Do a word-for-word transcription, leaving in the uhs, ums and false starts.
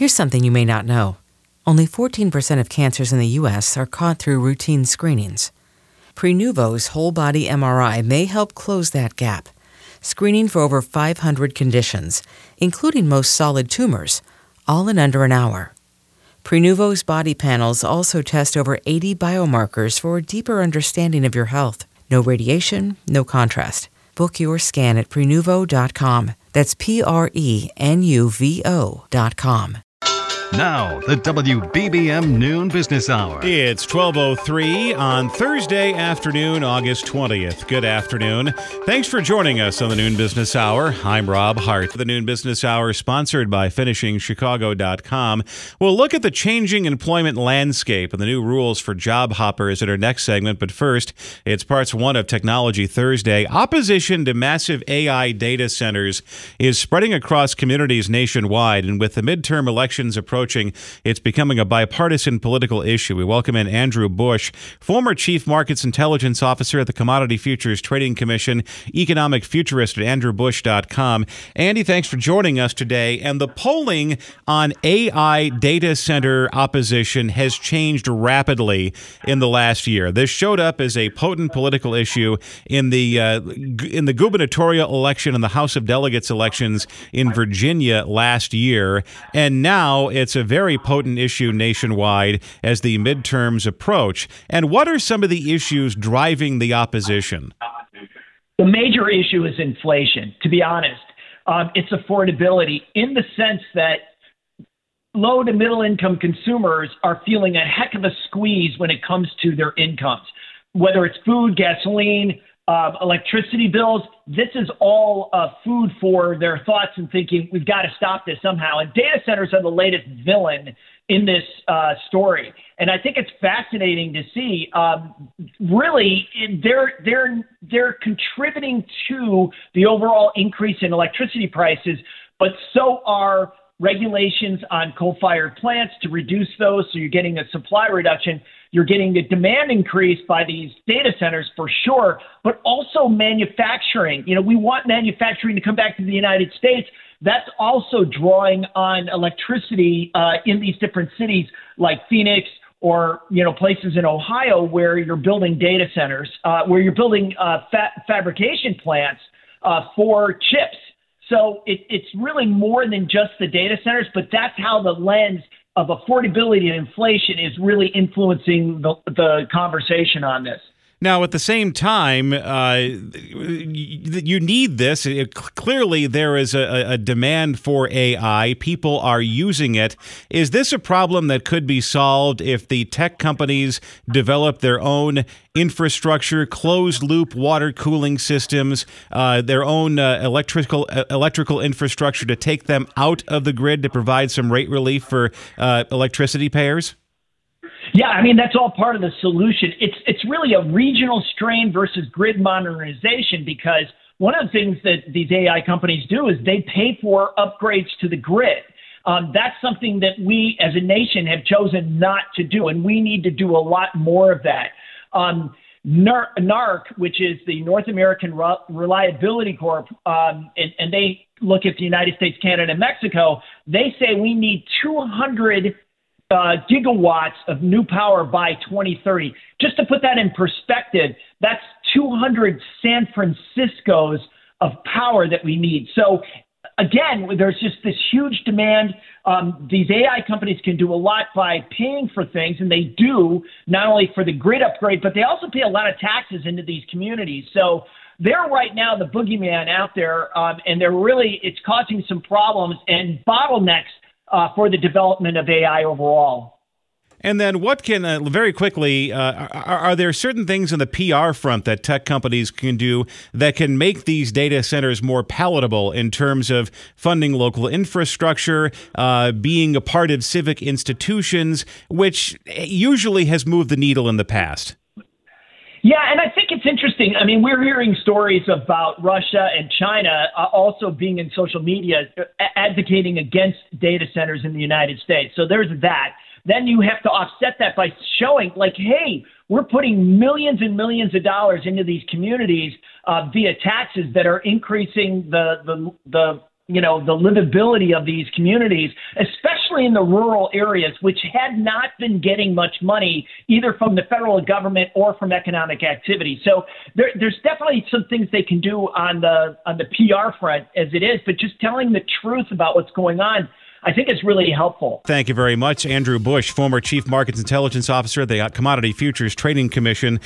Here's something you may not know. Only fourteen percent of cancers in the U S are caught through routine screenings. Prenuvo's whole-body M R I may help close that gap, screening for over five hundred conditions, including most solid tumors, all in under an hour. Prenuvo's body panels also test over eighty biomarkers for a deeper understanding of your health. No radiation, no contrast. Book your scan at Prenuvo dot com. That's P R E N U V O dot com. Now, the W B B M Noon Business Hour. It's twelve oh three on Thursday afternoon, August twentieth. Good afternoon. Thanks for joining us on the Noon Business Hour. I'm Rob Hart. The Noon Business Hour, sponsored by Finishing Chicago dot com. We'll look at the changing employment landscape and the new rules for job hoppers in our next segment. But first, it's parts one of Technology Thursday. Opposition to massive A I data centers is spreading across communities nationwide, and with the midterm elections approaching, it's becoming a bipartisan political issue. We welcome in Andrew Bush, former Chief Markets Intelligence Officer at the Commodity Futures Trading Commission, economic futurist at andrew bush dot com. Andy, thanks for joining us today. And the polling on A I data center opposition has changed rapidly in the last year. This showed up as a potent political issue in the uh, in the gubernatorial election and the House of Delegates elections in Virginia last year, and now it's It's a very potent issue nationwide as the midterms approach. And what are some of the issues driving the opposition? The major issue is inflation, to be honest. Um, it's affordability in the sense that low to middle income consumers are feeling a heck of a squeeze when it comes to their incomes, whether it's food, gasoline, uh, electricity bills. This is all uh, food for their thoughts and thinking, we've got to stop this somehow. And data centers are the latest villain in this uh, story. And I think it's fascinating to see. Um, really, they're they're they're contributing to the overall increase in electricity prices, but so are regulations on coal-fired plants to reduce those. So you're getting a supply reduction. You're getting a demand increase by these data centers for sure, but also manufacturing. You know, we want manufacturing to come back to the United States. That's also drawing on electricity uh, in these different cities like Phoenix or, you know, places in Ohio where you're building data centers, uh, where you're building uh, fa- fabrication plants uh, for chips. So it, it's really more than just the data centers, but that's how the lens of affordability and inflation is really influencing the, the conversation on this. Now, at the same time, uh, you need this. It, clearly, there is a, a demand for A I. People are using it. Is this a problem that could be solved if the tech companies develop their own infrastructure, closed-loop water cooling systems, uh, their own uh, electrical uh, electrical infrastructure to take them out of the grid to provide some rate relief for uh, electricity payers? Yeah, I mean, that's all part of the solution. It's it's really a regional strain versus grid modernization, because one of the things that these A I companies do is they pay for upgrades to the grid. Um, that's something that we as a nation have chosen not to do, and we need to do a lot more of that. Um, N A R C, which is the North American Reliability Corp, um, and, and they look at the United States, Canada, and Mexico, they say we need two hundred Uh, gigawatts of new power by twenty thirty. Just to put that in perspective, that's two hundred San Franciscos of power that we need. So again, there's just this huge demand. Um, these A I companies can do a lot by paying for things, and they do, not only for the grid upgrade, but they also pay a lot of taxes into these communities. So they're right now the boogeyman out there, um, and they're really, it's causing some problems and bottlenecks Uh, for the development of A I overall. And then what can, uh, very quickly, uh, are, are there certain things in the P R front that tech companies can do that can make these data centers more palatable in terms of funding local infrastructure, uh, being a part of civic institutions, which usually has moved the needle in the past? Yeah, and I think it's interesting. I mean, we're hearing stories about Russia and China uh, also being in social media uh, advocating against data centers in the United States. So there's that. Then you have to offset that by showing, like, hey, we're putting millions and millions of dollars into these communities uh, via taxes that are increasing the the, the you know, the livability of these communities, especially in the rural areas, which had not been getting much money either from the federal government or from economic activity. So there, there's definitely some things they can do on the on the P R front as it is, but just telling the truth about what's going on, I think is really helpful. Thank you very much. Andrew Bush, former Chief Markets Intelligence Officer at the Commodity Futures Trading Commission.